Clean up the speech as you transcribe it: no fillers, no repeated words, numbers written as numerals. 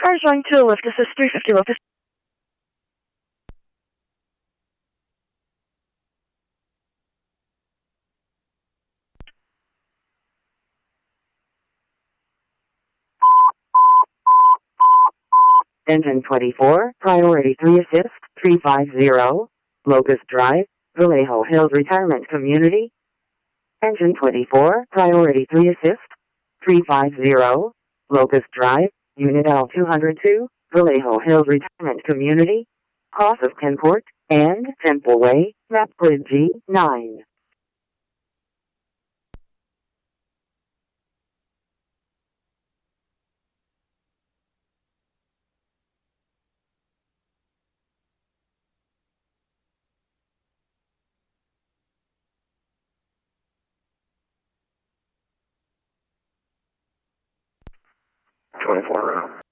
Cars going to lift assist 350 lift. Engine 24, Priority 3 Assist, 350, Locust Drive, Vallejo Hills Retirement Community. Engine 24, Priority 3 Assist, 350, Locust Drive, Unit L202, Vallejo Hills Retirement Community. Cross of Kenport and Temple Way, Map Grid G9. Twenty-four.